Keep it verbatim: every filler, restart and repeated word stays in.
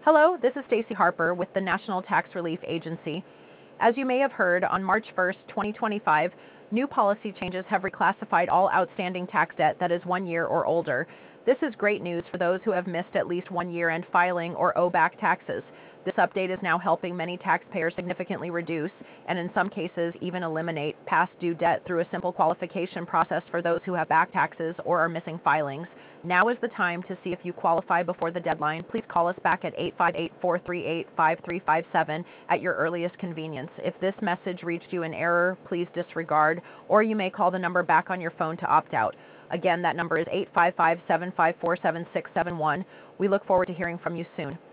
Hello, this is Stacey Harper with the National Tax Relief Agency. As you may have heard, on March first, twenty twenty-five, new policy changes have reclassified all outstanding tax debt that is one year or older. This is great news for those who have missed at least one year-end filing or owe back taxes. This update is now helping many taxpayers significantly reduce, and in some cases even eliminate, past due debt through a simple qualification process for those who have back taxes or are missing filings. Now is the time to see if you qualify before the deadline. Please call us back at eight five eight, four three eight, five three five seven at your earliest convenience. If this message reached you in error, please disregard, or you may call the number back on your phone to opt out. Again, that number is eight five five, seven five four, seven six seven one. We look forward to hearing from you soon.